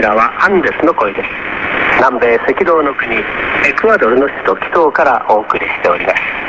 らはアンデスの声です。南米赤道の国エクアドルの首都キトーからお送りしております。